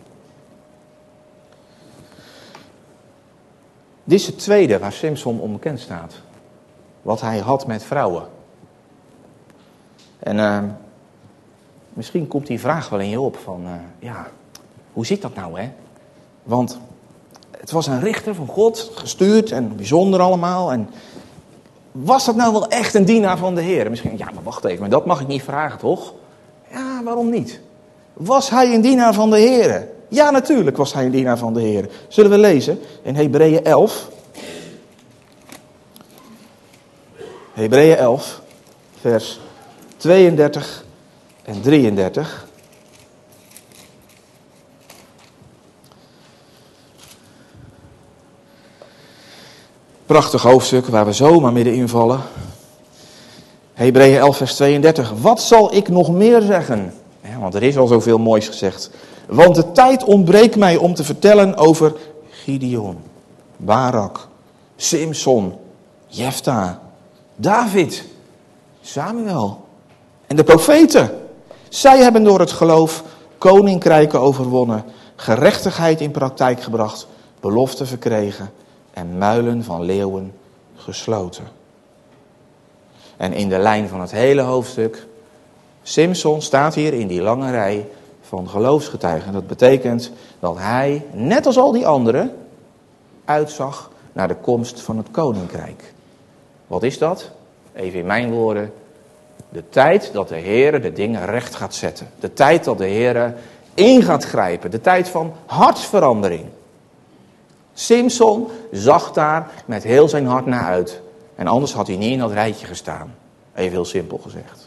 Dit is het tweede waar Simson onbekend staat. Wat hij had met vrouwen. En misschien komt die vraag wel in je op van, hoe zit dat nou hè? Want het was een richter van God, gestuurd en bijzonder allemaal. En was dat nou wel echt een dienaar van de Heer? Misschien, maar wacht even, maar dat mag ik niet vragen toch? Ja, waarom niet? Was hij een dienaar van de Heer? Ja, natuurlijk was hij een dienaar van de Heer. Zullen we lezen in Hebreeën 11. Hebreeën 11, vers 32 en 33. Prachtig hoofdstuk waar we zomaar middenin vallen. Hebreeën 11 vers 32. Wat zal ik nog meer zeggen? Ja, want er is al zoveel moois gezegd. Want de tijd ontbreekt mij om te vertellen over Gideon, Barak, Simson, Jefta, David, Samuel en de profeten. Zij hebben door het geloof koninkrijken overwonnen, gerechtigheid in praktijk gebracht, beloften verkregen en muilen van leeuwen gesloten. En in de lijn van het hele hoofdstuk, Simson staat hier in die lange rij van geloofsgetuigen. Dat betekent dat hij, net als al die anderen, uitzag naar de komst van het koninkrijk. Wat is dat? Even in mijn woorden. De tijd dat de Heer de dingen recht gaat zetten. De tijd dat de Heer in gaat grijpen. De tijd van hartsverandering. Simson zag daar met heel zijn hart naar uit. En anders had hij niet in dat rijtje gestaan. Even heel simpel gezegd.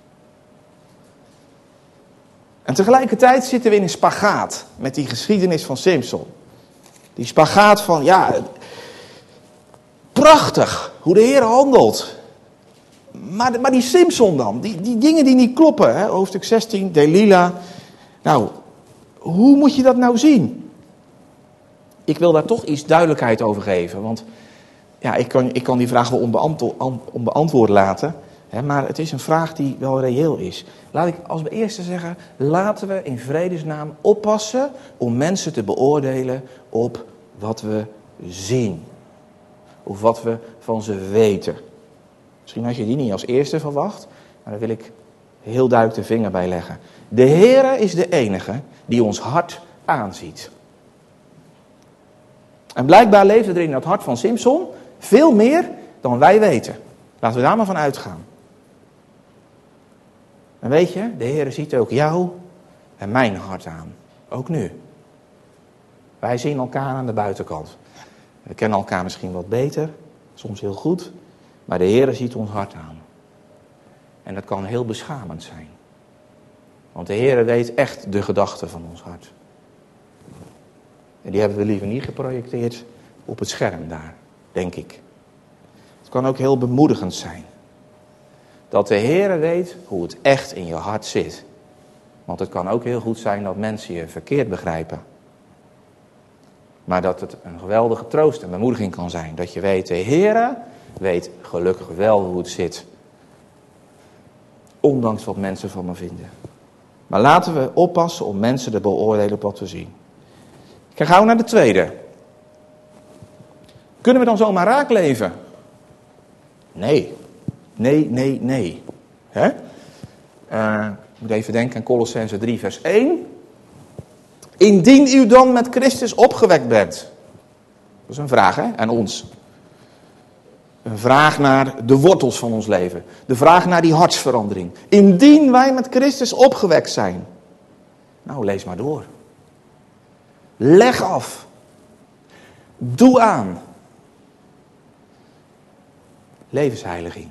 En tegelijkertijd zitten we in een spagaat met die geschiedenis van Simson. Die spagaat van, prachtig hoe de Heer handelt. Maar die Simson dan, die dingen die niet kloppen, hè? Hoofdstuk 16, Delila. Nou, hoe moet je dat nou zien? Ik wil daar toch iets duidelijkheid over geven, want ik kan die vraag wel onbeantwoord laten. Hè, maar het is een vraag die wel reëel is. Laat ik als eerste zeggen, laten we in vredesnaam oppassen om mensen te beoordelen op wat we zien. Of wat we van ze weten. Misschien had je die niet als eerste verwacht, maar daar wil ik heel duidelijk de vinger bij leggen. De Heere is de enige die ons hart aanziet. En blijkbaar leefde er in het hart van Simson veel meer dan wij weten. Laten we daar maar van uitgaan. En weet je, de Heere ziet ook jou en mijn hart aan. Ook nu. Wij zien elkaar aan de buitenkant. We kennen elkaar misschien wat beter, soms heel goed. Maar de Heere ziet ons hart aan. En dat kan heel beschamend zijn. Want de Heere weet echt de gedachten van ons hart. En die hebben we liever niet geprojecteerd op het scherm daar, denk ik. Het kan ook heel bemoedigend zijn. Dat de Heere weet hoe het echt in je hart zit. Want het kan ook heel goed zijn dat mensen je verkeerd begrijpen. Maar dat het een geweldige troost en bemoediging kan zijn. Dat je weet, de Heere weet gelukkig wel hoe het zit. Ondanks wat mensen van me vinden. Maar laten we oppassen om mensen te beoordelen op wat we zien. Ik ga gauw naar de tweede. Kunnen we dan zomaar raak leven? Nee. Nee. Hè? Ik moet even denken aan Colossense 3 vers 1. Indien u dan met Christus opgewekt bent. Dat is een vraag, hè, aan ons. Een vraag naar de wortels van ons leven. De vraag naar die hartsverandering. Indien wij met Christus opgewekt zijn. Nou, lees maar door. Leg af. Doe aan. Levensheiliging.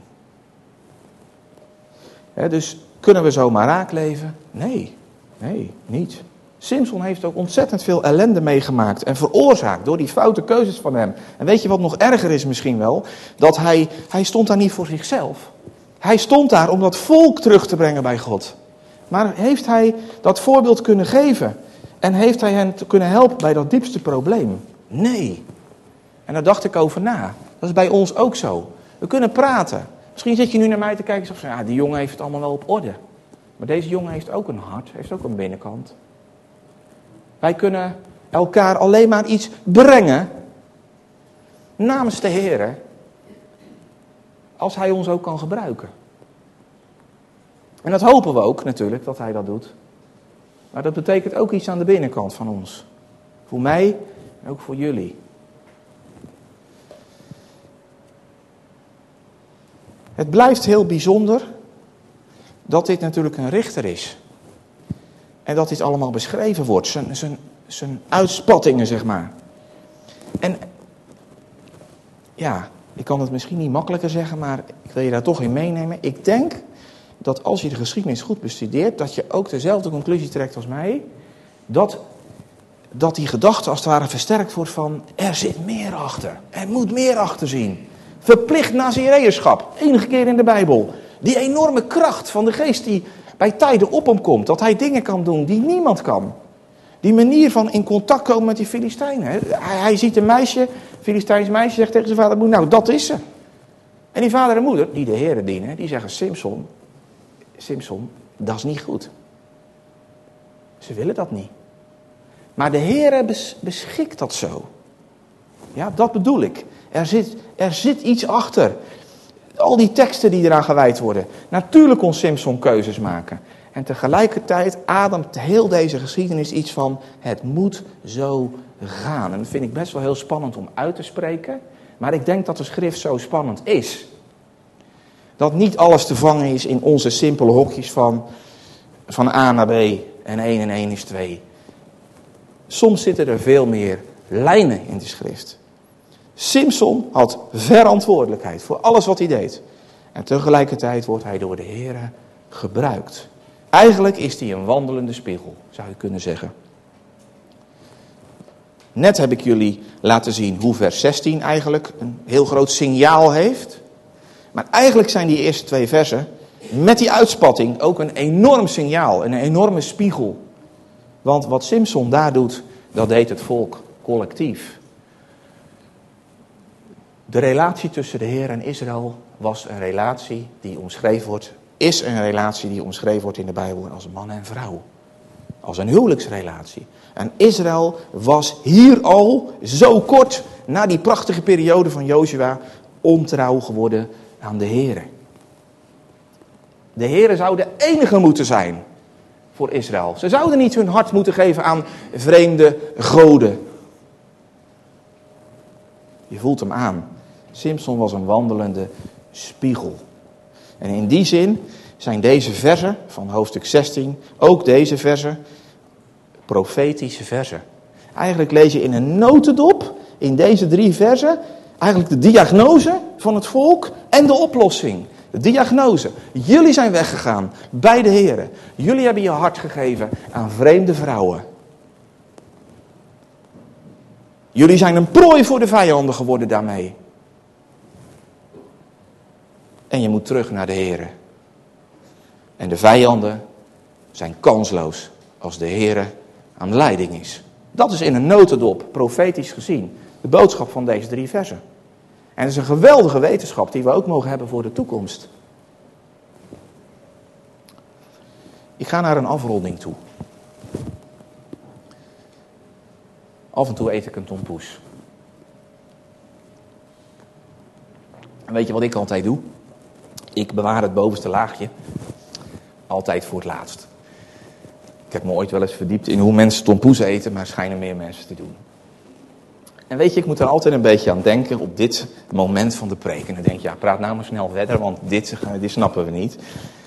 Dus kunnen we zomaar raak leven? Nee, niet. Simson heeft ook ontzettend veel ellende meegemaakt en veroorzaakt door die foute keuzes van hem. En weet je wat nog erger is misschien wel? Dat hij stond daar niet voor zichzelf. Hij stond daar om dat volk terug te brengen bij God. Maar heeft hij dat voorbeeld kunnen geven? En heeft hij hen kunnen helpen bij dat diepste probleem? Nee. En daar dacht ik over na. Dat is bij ons ook zo. We kunnen praten. Misschien zit je nu naar mij te kijken en zegt, ja, die jongen heeft het allemaal wel op orde. Maar deze jongen heeft ook een hart, heeft ook een binnenkant. Wij kunnen elkaar alleen maar iets brengen namens de Heer, als hij ons ook kan gebruiken. En dat hopen we ook natuurlijk, dat hij dat doet. Maar dat betekent ook iets aan de binnenkant van ons. Voor mij en ook voor jullie. Het blijft heel bijzonder dat dit natuurlijk een richter is. En dat dit allemaal beschreven wordt. Zijn uitspattingen, zeg maar. En ja, ik kan het misschien niet makkelijker zeggen, maar ik wil je daar toch in meenemen. Ik denk dat als je de geschiedenis goed bestudeert, dat je ook dezelfde conclusie trekt als mij. Dat die gedachte als het ware versterkt wordt van, er zit meer achter. Er moet meer achter zien. Verplicht nazireërschap, enige keer in de Bijbel. Die enorme kracht van de geest die bij tijden op hem komt. Dat hij dingen kan doen die niemand kan. Die manier van in contact komen met die Filistijnen. Hij ziet een meisje, Filistijns meisje, zegt tegen zijn vader en moeder, nou dat is ze. En die vader en moeder, die de Heere dienen, die zeggen, Simson, dat is niet goed. Ze willen dat niet. Maar de Heere beschikt dat zo. Ja, dat bedoel ik. Er zit iets achter. Al die teksten die eraan gewijd worden. Natuurlijk kon Simson keuzes maken. En tegelijkertijd ademt heel deze geschiedenis iets van, het moet zo gaan. En dat vind ik best wel heel spannend om uit te spreken. Maar ik denk dat de schrift zo spannend is. Dat niet alles te vangen is in onze simpele hokjes van A naar B. En 1 en 1 is 2. Soms zitten er veel meer lijnen in de schrift. Simson had verantwoordelijkheid voor alles wat hij deed. En tegelijkertijd wordt hij door de Heere gebruikt. Eigenlijk is hij een wandelende spiegel, zou je kunnen zeggen. Net heb ik jullie laten zien hoe vers 16 eigenlijk een heel groot signaal heeft. Maar eigenlijk zijn die eerste 2 versen met die uitspatting ook een enorm signaal, een enorme spiegel. Want wat Simson daar doet, dat deed het volk collectief. De relatie tussen de Heer en Israël was een relatie die omschreven wordt, is een relatie die omschreven wordt in de Bijbel als man en vrouw. Als een huwelijksrelatie. En Israël was hier al zo kort na die prachtige periode van Jozua ontrouw geworden aan de Heer. De Heer zou de enige moeten zijn voor Israël. Ze zouden niet hun hart moeten geven aan vreemde goden. Je voelt hem aan. Simson was een wandelende spiegel. En in die zin zijn deze verzen van hoofdstuk 16, ook deze verzen, profetische verzen. Eigenlijk lees je in een notendop, in deze 3 verzen, eigenlijk de diagnose van het volk en de oplossing. De diagnose. Jullie zijn weggegaan bij de Heer. Jullie hebben je hart gegeven aan vreemde vrouwen. Jullie zijn een prooi voor de vijanden geworden daarmee. En je moet terug naar de Heer. En de vijanden zijn kansloos als de Heere aan de leiding is. Dat is in een notendop, profetisch gezien, de boodschap van deze 3 versen. En het is een geweldige wetenschap die we ook mogen hebben voor de toekomst. Ik ga naar een afronding toe. Af en toe eet ik een tompoes. En weet je wat ik altijd doe? Ik bewaar het bovenste laagje altijd voor het laatst. Ik heb me ooit wel eens verdiept in hoe mensen tompoes eten, maar schijnen meer mensen te doen. En weet je, ik moet er altijd een beetje aan denken op dit moment van de preek. En dan denk je, ja, praat nou maar snel verder, want dit snappen we niet.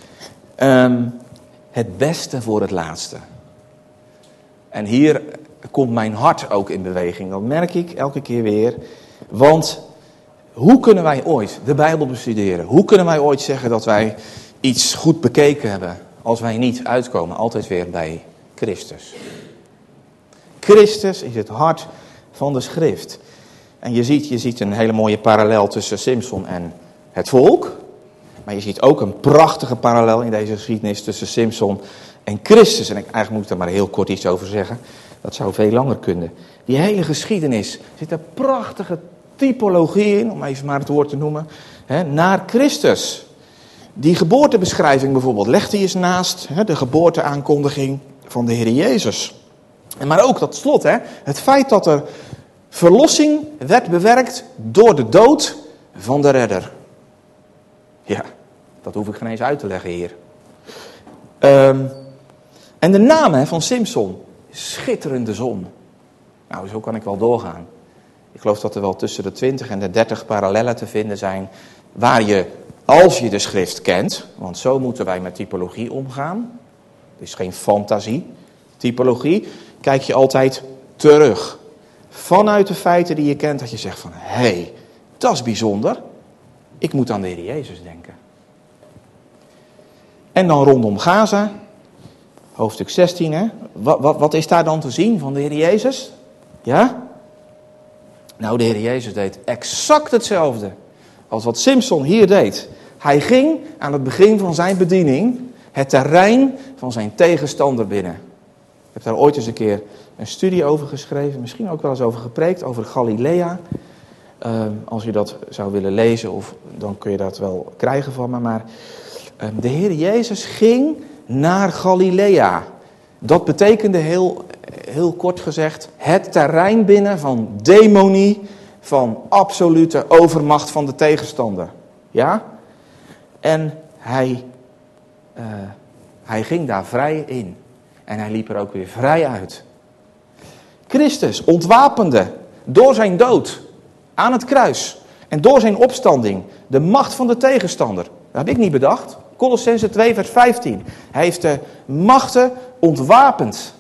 Het beste voor het laatste. En hier komt mijn hart ook in beweging. Dat merk ik elke keer weer. Want hoe kunnen wij ooit de Bijbel bestuderen? Hoe kunnen wij ooit zeggen dat wij iets goed bekeken hebben als wij niet uitkomen? Altijd weer bij Christus. Christus is het hart van de schrift. En je ziet een hele mooie parallel tussen Simson en het volk. Maar je ziet ook een prachtige parallel in deze geschiedenis tussen Simson en Christus. En eigenlijk moet ik daar maar heel kort iets over zeggen. Dat zou veel langer kunnen. Die hele geschiedenis zit een prachtige typologie in, om even maar het woord te noemen, naar Christus. Die geboortebeschrijving bijvoorbeeld legt hij eens naast de geboorteaankondiging van de Heer Jezus. Maar ook dat slot, het feit dat er verlossing werd bewerkt door de dood van de redder. Ja, dat hoef ik geen eens uit te leggen hier. En de naam van Simson, schitterende zon. Nou, zo kan ik wel doorgaan. Ik geloof dat er wel tussen de 20 en de 30 parallellen te vinden zijn, waar je, als je de schrift kent, want zo moeten wij met typologie omgaan. Het is geen fantasie. Typologie, kijk je altijd terug. Vanuit de feiten die je kent, dat je zegt van, hé, dat is bijzonder. Ik moet aan de Heer Jezus denken. En dan rondom Gaza, hoofdstuk 16, wat is daar dan te zien van de Heer Jezus? Ja? Nou, de Heer Jezus deed exact hetzelfde als wat Simson hier deed. Hij ging aan het begin van zijn bediening het terrein van zijn tegenstander binnen. Ik heb daar ooit eens een keer een studie over geschreven, misschien ook wel eens over gepreekt, over Galilea. Als je dat zou willen lezen, dan kun je dat wel krijgen van me. Maar de Heer Jezus ging naar Galilea. Dat betekende heel kort gezegd het terrein binnen van demonie, van absolute overmacht van de tegenstander. Ja? En hij ging daar vrij in. En hij liep er ook weer vrij uit. Christus ontwapende door zijn dood aan het kruis en door zijn opstanding de macht van de tegenstander. Dat heb ik niet bedacht. Kolossenzen 2 vers 15. Hij heeft de machten ontwapend.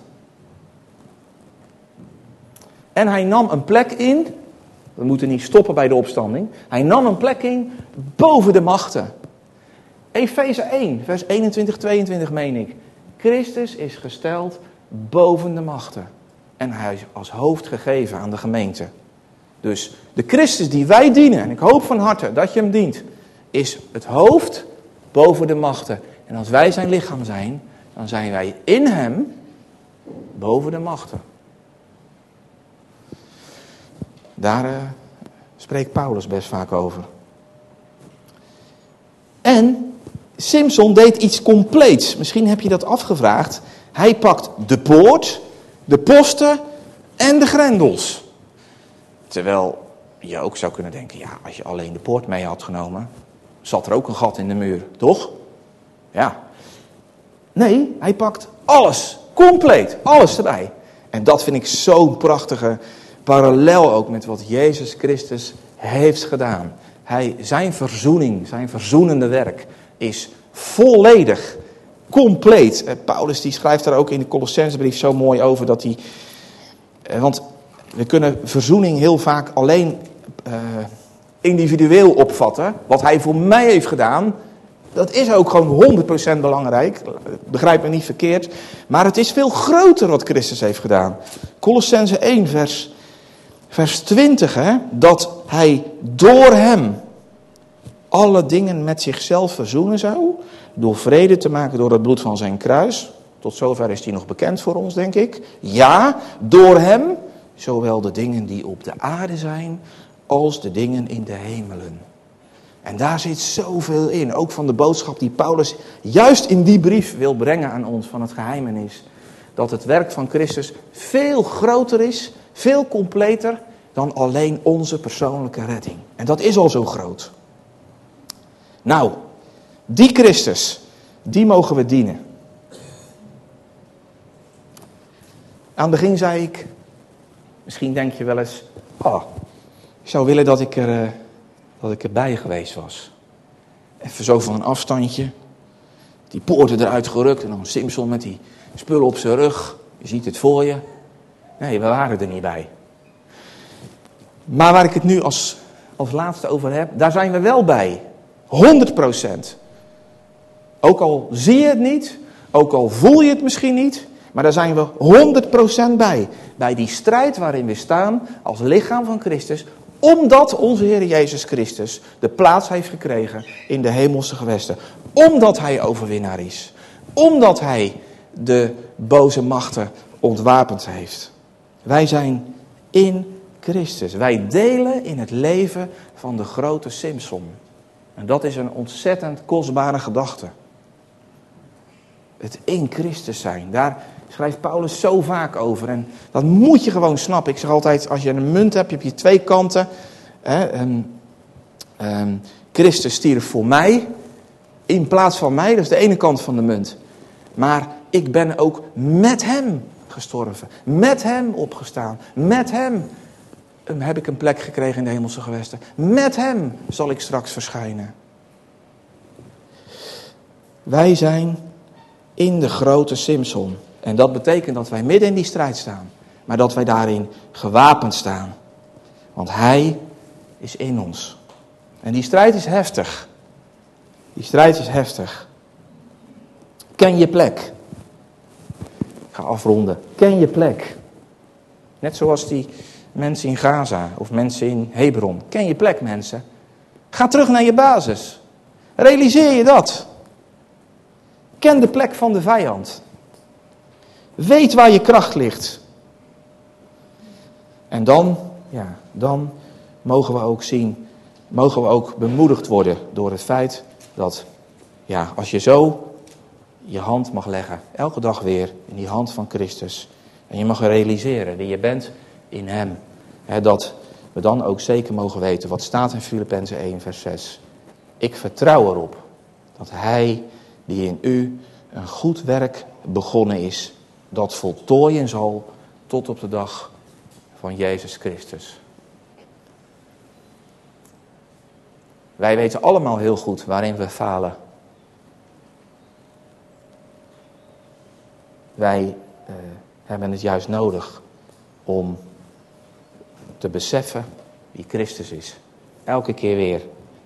En hij nam een plek in, we moeten niet stoppen bij de opstanding. Hij nam een plek in boven de machten. Efeze 1 vers 21, 22 meen ik. Christus is gesteld boven de machten. En hij is als hoofd gegeven aan de gemeente. Dus de Christus die wij dienen, en ik hoop van harte dat je hem dient, is het hoofd boven de machten. En als wij zijn lichaam zijn, dan zijn wij in hem boven de machten. Daar spreekt Paulus best vaak over. En Simson deed iets compleets. Misschien heb je dat afgevraagd. Hij pakt de poort, de posten en de grendels. Terwijl je ook zou kunnen denken, ja, als je alleen de poort mee had genomen, zat er ook een gat in de muur, toch? Ja. Nee, hij pakt alles, compleet, alles erbij. En dat vind ik zo'n prachtige parallel ook met wat Jezus Christus heeft gedaan. Zijn verzoening, zijn verzoenende werk is volledig, compleet. Paulus die schrijft daar ook in de Kolossenzenbrief zo mooi over dat hij... Want we kunnen verzoening heel vaak alleen individueel opvatten. Wat hij voor mij heeft gedaan, dat is ook gewoon 100% belangrijk. Begrijp me niet verkeerd. Maar het is veel groter wat Christus heeft gedaan. Kolossenzen 1 vers 20. Dat hij door hem alle dingen met zichzelf verzoenen zou. Door vrede te maken door het bloed van zijn kruis. Tot zover is die nog bekend voor ons, denk ik. Ja, door hem, zowel de dingen die op de aarde zijn, als de dingen in de hemelen. En daar zit zoveel in, ook van de boodschap die Paulus juist in die brief wil brengen aan ons, van het geheimenis. Dat het werk van Christus veel groter is, veel completer dan alleen onze persoonlijke redding. En dat is al zo groot. Nou, die Christus, die mogen we dienen. Aan het begin zei ik, misschien denk je wel eens, ik zou willen dat ik erbij geweest was. Even zo van een afstandje, die poorten eruit gerukt en dan Simson met die spullen op zijn rug. Je ziet het voor je. Nee, we waren er niet bij. Maar waar ik het nu als laatste over heb, daar zijn we wel bij. 100%. Ook al zie je het niet, ook al voel je het misschien niet, maar daar zijn we 100% bij. Bij die strijd waarin we staan als lichaam van Christus, omdat onze Heer Jezus Christus de plaats heeft gekregen in de hemelse gewesten. Omdat Hij overwinnaar is. Omdat Hij de boze machten ontwapend heeft. Wij zijn in Christus. Wij delen in het leven van de grote Simson. En dat is een ontzettend kostbare gedachte. Het in Christus zijn. Daar schrijft Paulus zo vaak over. En dat moet je gewoon snappen. Ik zeg altijd, als je een munt hebt, heb je twee kanten. Christus stierf voor mij. In plaats van mij. Dat is de ene kant van de munt. Maar ik ben ook met hem gestorven. Met hem opgestaan. Met hem heb ik een plek gekregen in de hemelse gewesten. Met hem zal ik straks verschijnen. Wij zijn in de grote Simson. En dat betekent dat wij midden in die strijd staan. Maar dat wij daarin gewapend staan. Want hij is in ons. En die strijd is heftig. Die strijd is heftig. Ken je plek. Ik ga afronden. Ken je plek. Net zoals die mensen in Gaza of mensen in Hebron. Ken je plek, mensen. Ga terug naar je basis. Realiseer je dat. Ken de plek van de vijand. Weet waar je kracht ligt. En dan mogen we ook zien, mogen we ook bemoedigd worden door het feit dat, als je zo je hand mag leggen, elke dag weer in die hand van Christus. En je mag realiseren dat je bent in hem. Dat we dan ook zeker mogen weten, wat staat in Filippenzen 1 vers 6. Ik vertrouw erop dat hij die in u een goed werk begonnen is, dat voltooien zal tot op de dag van Jezus Christus. Wij weten allemaal heel goed waarin we falen. Wij hebben het juist nodig om te beseffen wie Christus is. Elke keer weer.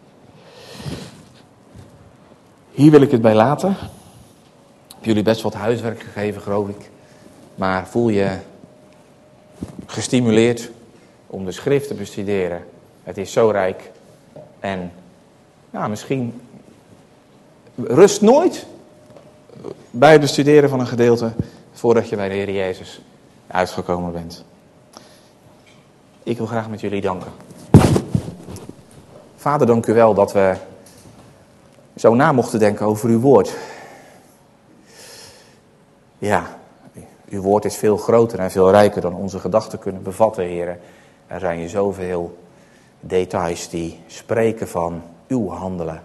Hier wil ik het bij laten. Ik heb jullie best wat huiswerk gegeven, geloof ik. Maar voel je gestimuleerd om de schrift te bestuderen. Het is zo rijk. En misschien rust nooit bij het bestuderen van een gedeelte voordat je bij de Heer Jezus uitgekomen bent. Ik wil graag met jullie danken. Vader, dank u wel dat we zo na mochten denken over uw woord. Ja, uw woord is veel groter en veel rijker dan onze gedachten kunnen bevatten, Heer. Er zijn hier zoveel details die spreken van uw handelen.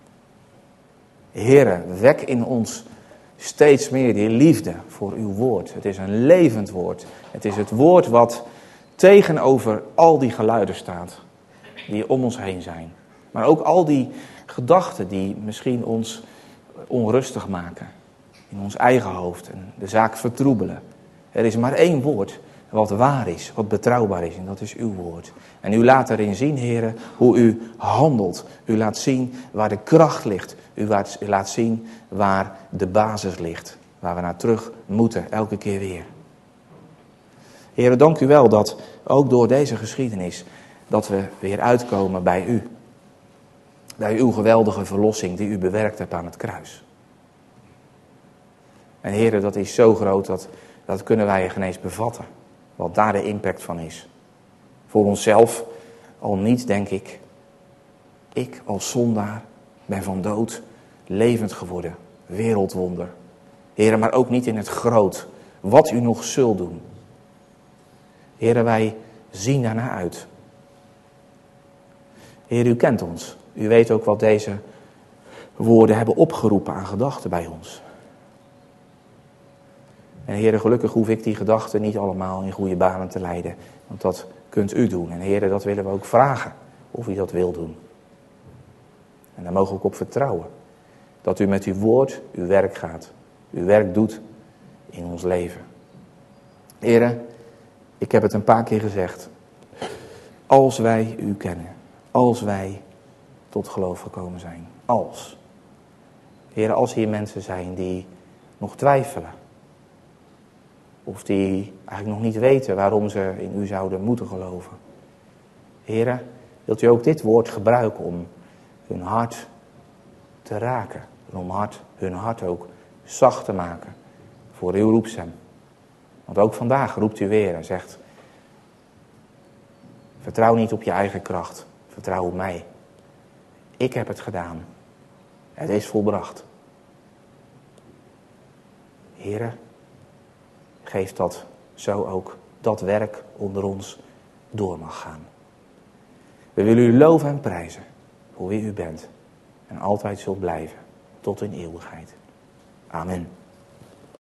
Heere, wek in ons steeds meer die liefde voor uw woord. Het is een levend woord. Het is het woord wat tegenover al die geluiden staat die om ons heen zijn. Maar ook al die gedachten die misschien ons onrustig maken. In ons eigen hoofd en de zaak vertroebelen. Er is maar één woord wat waar is, wat betrouwbaar is. En dat is uw woord. En u laat erin zien, Heere, hoe u handelt. U laat zien waar de kracht ligt. U laat zien waar de basis ligt. Waar we naar terug moeten, elke keer weer. Heere, dank u wel dat ook door deze geschiedenis dat we weer uitkomen bij u. Bij uw geweldige verlossing die u bewerkt hebt aan het kruis. En Heere, dat is zo groot, dat kunnen wij geen eens bevatten. Wat daar de impact van is. Voor onszelf al niet, denk ik. Ik als zondaar ben van dood levend geworden. Wereldwonder. Heere, maar ook niet in het groot. Wat u nog zult doen. Heere, wij zien daarnaar uit. Heer, u kent ons. U weet ook wat deze woorden hebben opgeroepen aan gedachten bij ons. En Heer, gelukkig hoef ik die gedachten niet allemaal in goede banen te leiden. Want dat kunt u doen. En Heer, dat willen we ook vragen of u dat wil doen. En daar mogen we ook op vertrouwen. Dat u met uw woord uw werk gaat. Uw werk doet in ons leven. Heer, ik heb het een paar keer gezegd. Als wij u kennen. Als wij tot geloof gekomen zijn. Als. Heer, als hier mensen zijn die nog twijfelen. Of die eigenlijk nog niet weten waarom ze in u zouden moeten geloven. Heer, wilt u ook dit woord gebruiken om hun hart te raken. En om hun hart ook zacht te maken voor uw roepstem. Want ook vandaag roept u weer en zegt: vertrouw niet op je eigen kracht. Vertrouw op mij. Ik heb het gedaan. Het is volbracht. Heere, geef dat zo ook dat werk onder ons door mag gaan. We willen u loven en prijzen voor wie u bent. En altijd zult blijven tot in eeuwigheid. Amen.